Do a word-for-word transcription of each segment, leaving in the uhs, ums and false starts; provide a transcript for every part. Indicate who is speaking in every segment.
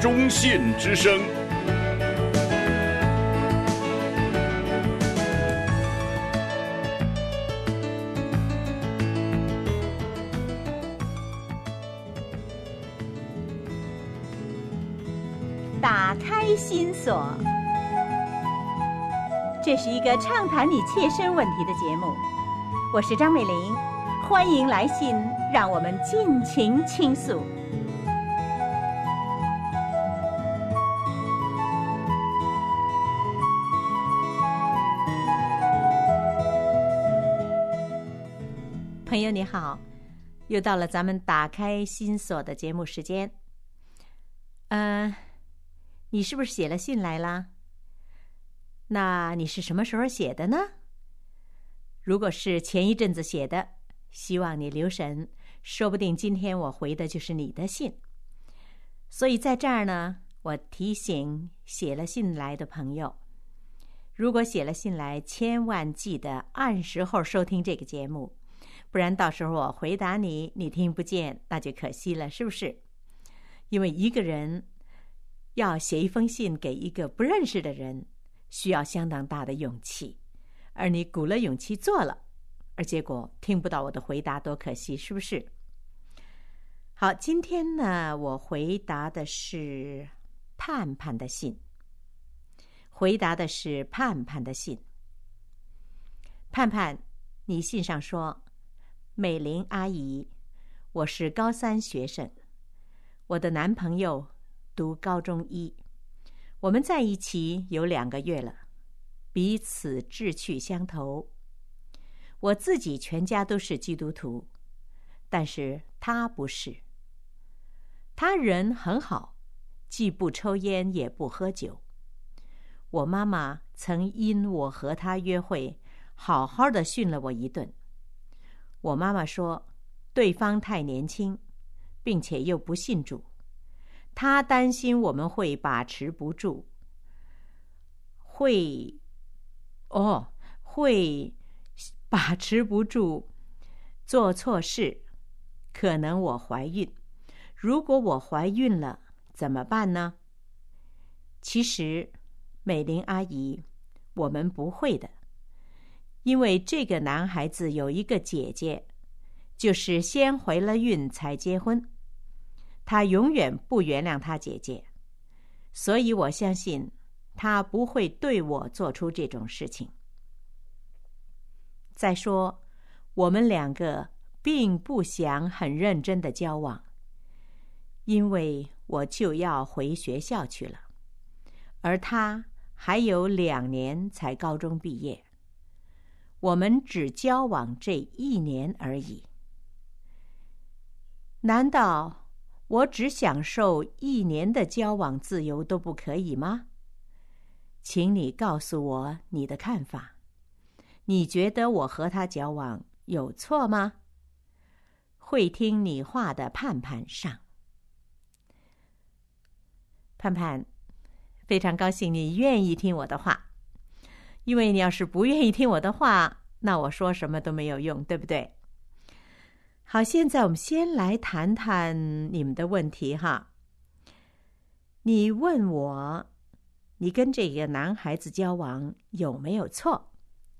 Speaker 1: 中信之声。
Speaker 2: 打开心锁，这是一个畅谈你切身问题的节目。我是张美玲，欢迎来信，让我们尽情倾诉。朋友你好，又到了咱们打开心锁的节目时间。嗯、呃，你是不是写了信来啦？那你是什么时候写的呢？如果是前一阵子写的，希望你留神，说不定今天我回的就是你的信。所以在这儿呢，我提醒写了信来的朋友，如果写了信来，千万记得按时候收听这个节目，不然到时候我回答你，你听不见，那就可惜了，是不是？因为一个人要写一封信给一个不认识的人，需要相当大的勇气，而你鼓了勇气做了，而结果听不到我的回答，多可惜，是不是？好，今天呢，我回答的是盼盼的信，回答的是盼盼的信。盼盼，你信上说，美玲阿姨，我是高三学生，我的男朋友读高中一，我们在一起有两个月了，彼此志趣相投。我自己全家都是基督徒，但是他不是。他人很好，既不抽烟也不喝酒。我妈妈曾因我和他约会，好好的训了我一顿。我妈妈说，对方太年轻，并且又不信主，她担心我们会把持不住，会，哦，会把持不住，做错事，可能我怀孕。如果我怀孕了，怎么办呢？其实，美玲阿姨，我们不会的。因为这个男孩子有一个姐姐，就是先怀了孕才结婚，他永远不原谅他姐姐，所以我相信他不会对我做出这种事情。再说，我们两个并不想很认真的交往，因为我就要回学校去了，而他还有两年才高中毕业。我们只交往这一年而已。难道我只享受一年的交往自由都不可以吗？请你告诉我你的看法。你觉得我和他交往有错吗？会听你话的盼盼上。盼盼，非常高兴你愿意听我的话。因为你要是不愿意听我的话，那我说什么都没有用，对不对？好，现在我们先来谈谈你们的问题哈。你问我，你跟这个男孩子交往有没有错？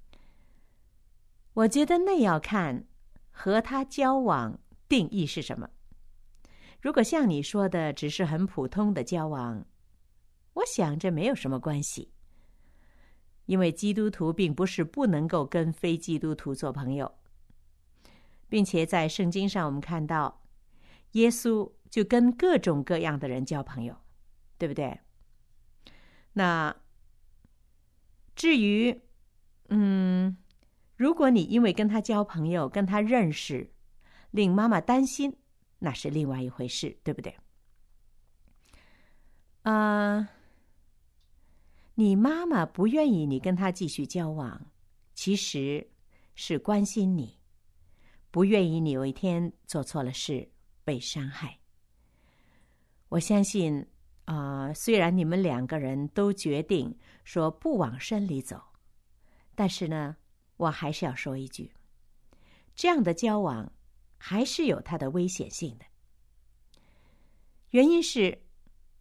Speaker 2: 我觉得那要看和他交往定义是什么。如果像你说的只是很普通的交往，我想这没有什么关系。因为基督徒并不是不能够跟非基督徒做朋友，并且在圣经上我们看到，耶稣就跟各种各样的人交朋友，对不对？那至于，嗯，如果你因为跟他交朋友、跟他认识，令妈妈担心，那是另外一回事，对不对？啊、呃。你妈妈不愿意你跟他继续交往，其实是关心你，不愿意你有一天做错了事被伤害。我相信啊、呃，虽然你们两个人都决定说不往深里走，但是呢，我还是要说一句，这样的交往还是有它的危险性的。原因是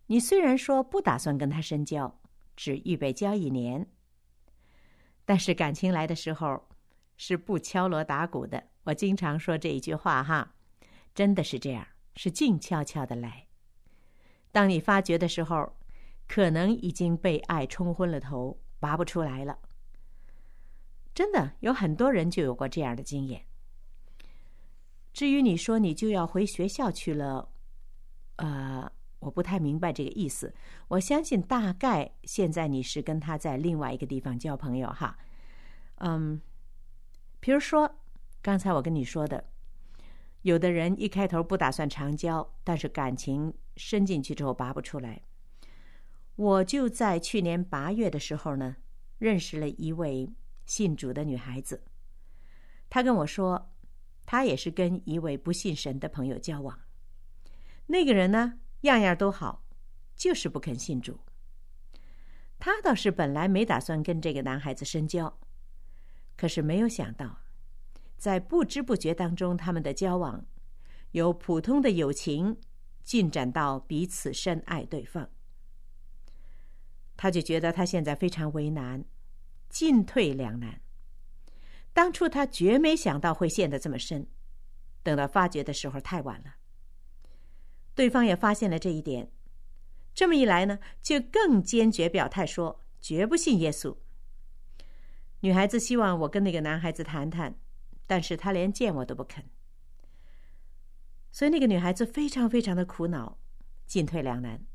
Speaker 2: 你虽然说不打算跟他深交，只预备交一年，但是感情来的时候是不敲锣打鼓的。我经常说这一句话哈，真的是这样，是静悄悄的来。当你发觉的时候，可能已经被爱冲昏了头，拔不出来了。真的有很多人就有过这样的经验。至于你说你就要回学校去了，呃，我不太明白这个意思。我相信大概现在你是跟他在另外一个地方交朋友哈。嗯，比如说刚才我跟你说的，有的人一开头不打算长交，但是感情深进去之后拔不出来。我就在去年八月的时候呢，认识了一位信主的女孩子。她跟我说，她也是跟一位不信神的朋友交往。那个人呢，样样都好，就是不肯信主。她倒是本来没打算跟这个男孩子深交，可是没有想到，在不知不觉当中，他们的交往由普通的友情进展到彼此深爱对方。他就觉得他现在非常为难，进退两难。当初他绝没想到会陷得这么深，等到发觉的时候太晚了。对方也发现了这一点，这么一来呢，就更坚决表态说绝不信耶稣。女孩子希望我跟那个男孩子谈谈，但是他连见我都不肯。所以那个女孩子非常非常的苦恼，进退两难。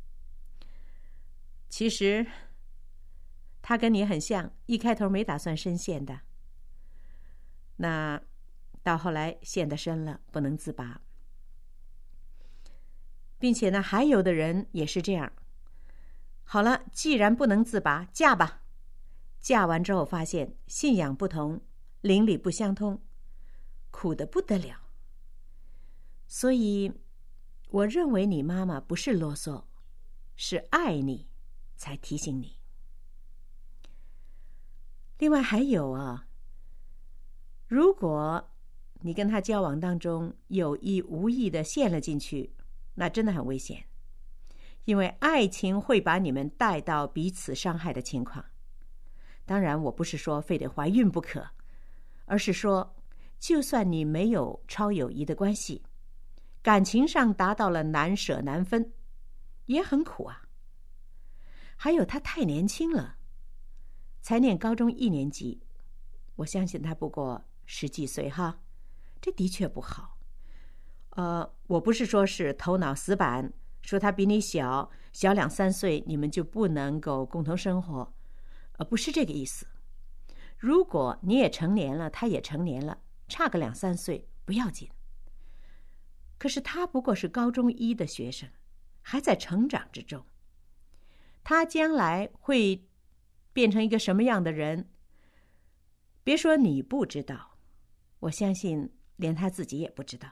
Speaker 2: 其实他跟你很像，一开头没打算深陷的，那到后来陷得深了，不能自拔。并且呢，还有的人也是这样，好了，既然不能自拔，嫁吧。嫁完之后发现信仰不同，邻里不相通，苦得不得了。所以我认为你妈妈不是啰嗦，是爱你才提醒你。另外还有啊，如果你跟他交往当中有意无意的陷了进去，那真的很危险，因为爱情会把你们带到彼此伤害的情况。当然我不是说非得怀孕不可，而是说就算你没有超友谊的关系，感情上达到了难舍难分，也很苦啊。还有他太年轻了，才念高中一年级，我相信他不过十几岁哈，这的确不好。呃，我不是说是头脑死板，说他比你小，小两三岁，你们就不能够共同生活，呃，不是这个意思。如果你也成年了，他也成年了，差个两三岁不要紧。可是他不过是高中一的学生，还在成长之中。他将来会变成一个什么样的人，别说你不知道，我相信连他自己也不知道。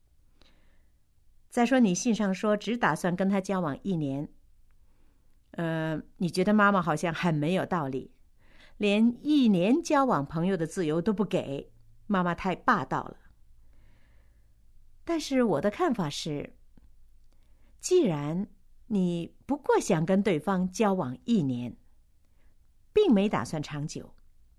Speaker 2: 再说你信上说只打算跟他交往一年，呃，你觉得妈妈好像很没有道理，连一年交往朋友的自由都不给，妈妈太霸道了。但是我的看法是，既然你不过想跟对方交往一年，并没打算长久，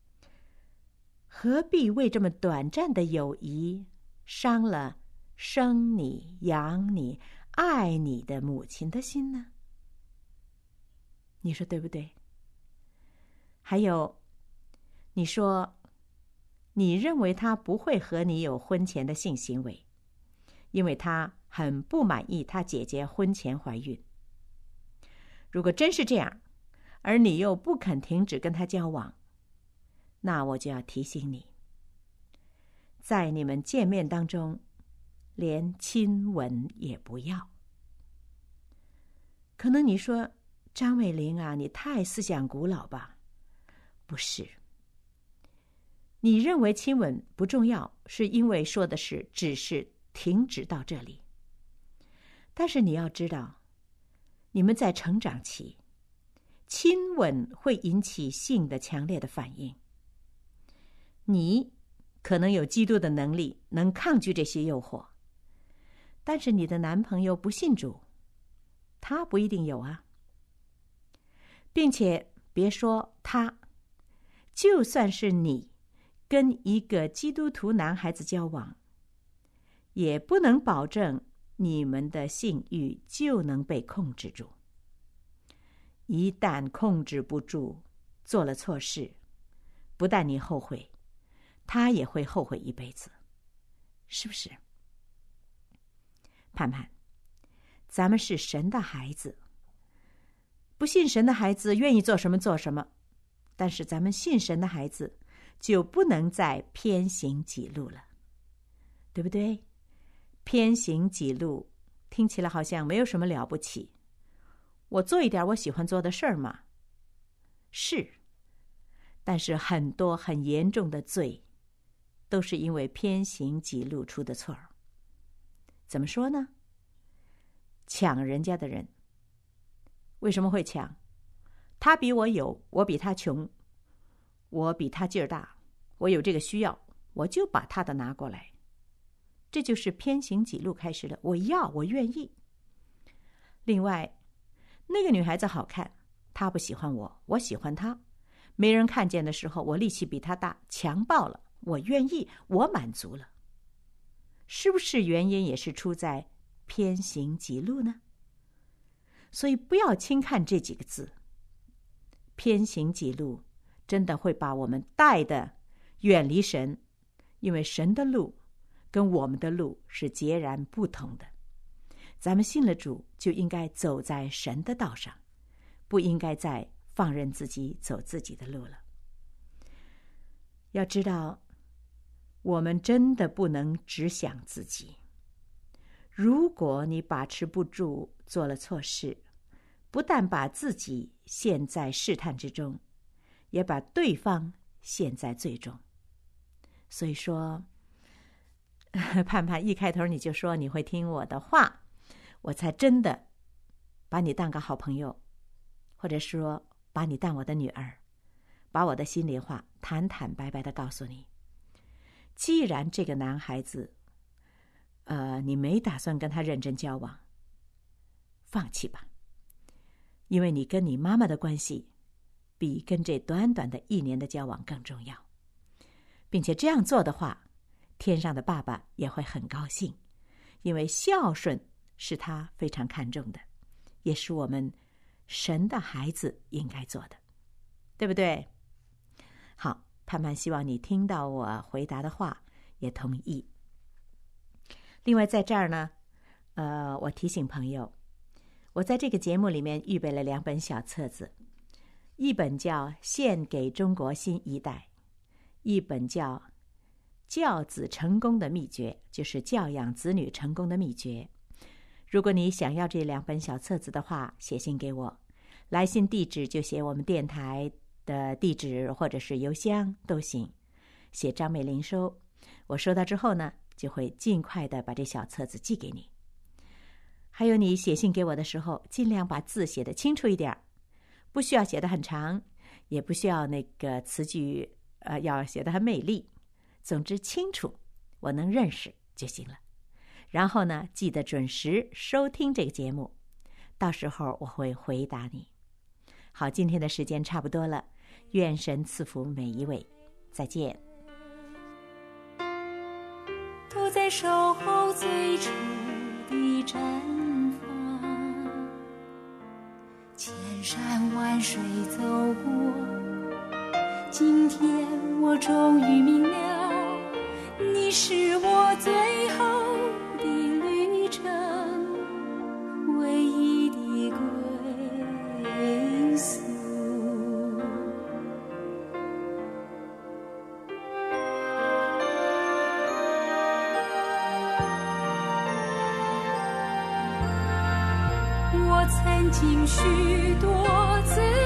Speaker 2: 何必为这么短暂的友谊伤了生你、养你、爱你的母亲的心呢？你说对不对？还有，你说你认为他不会和你有婚前的性行为，因为他很不满意他姐姐婚前怀孕。如果真是这样，而你又不肯停止跟他交往，那我就要提醒你，在你们见面当中，连亲吻也不要。可能你说，张美玲啊，你太思想古老吧？不是。你认为亲吻不重要，是因为说的是只是停止到这里。但是你要知道，你们在成长期，亲吻会引起性的强烈的反应。你可能有基督的能力，能抗拒这些诱惑，但是你的男朋友不信主， 他不一定有啊。并且别说他，就算是你跟一个基督徒男孩子交往，也不能保证你们的性欲就能被控制住。一旦控制不住，做了错事，不但你后悔，他也会后悔一辈子，是不是？盼盼，咱们是神的孩子，不信神的孩子愿意做什么做什么，但是咱们信神的孩子就不能再偏行己路了，对不对？偏行己路听起来好像没有什么了不起，我做一点我喜欢做的事儿嘛。是，但是很多很严重的罪都是因为偏行己路出的错儿。怎么说呢？抢人家的人为什么会抢？他比我有，我比他穷，我比他劲儿大，我有这个需要，我就把他的拿过来。这就是偏行己路开始了，我要，我愿意。另外，那个女孩子好看，她不喜欢我，我喜欢她，没人看见的时候，我力气比她大，强暴了，我愿意，我满足了。是不是原因也是出在偏行己路呢？所以不要轻看这几个字，偏行己路真的会把我们带的远离神，因为神的路跟我们的路是截然不同的。咱们信了主，就应该走在神的道上，不应该再放任自己走自己的路了。要知道，我们真的不能只想自己。如果你把持不住，做了错事，不但把自己陷在试探之中，也把对方陷在罪中。所以说，盼盼一开头你就说你会听我的话，我才真的把你当个好朋友，或者说把你当我的女儿，把我的心里话坦坦白白的告诉你。既然这个男孩子呃，你没打算跟他认真交往，放弃吧，因为你跟你妈妈的关系比跟这短短的一年的交往更重要，并且这样做的话，天上的爸爸也会很高兴，因为孝顺是他非常看重的，也是我们神的孩子应该做的，对不对？好，盼盼希望你听到我回答的话也同意。另外在这儿呢，呃，我提醒朋友，我在这个节目里面预备了两本小册子，一本叫《献给中国新一代》，一本叫《教子成功的秘诀》，就是教养子女成功的秘诀。如果你想要这两本小册子的话，写信给我，来信地址就写我们电台的地址或者是邮箱都行，写张美玲收。我收到之后呢，就会尽快的把这小册子寄给你。还有你写信给我的时候，尽量把字写得清楚一点，不需要写得很长，也不需要那个词句呃要写得很美丽，总之清楚，我能认识就行了。然后呢，记得准时收听这个节目，到时候我会回答你。好，今天的时间差不多了，愿神赐福每一位，再见。
Speaker 1: 都在守候最初的绽放，千山万水走过，今天我终于明了，你是我最后的旅程，唯一的归宿。我曾经许多次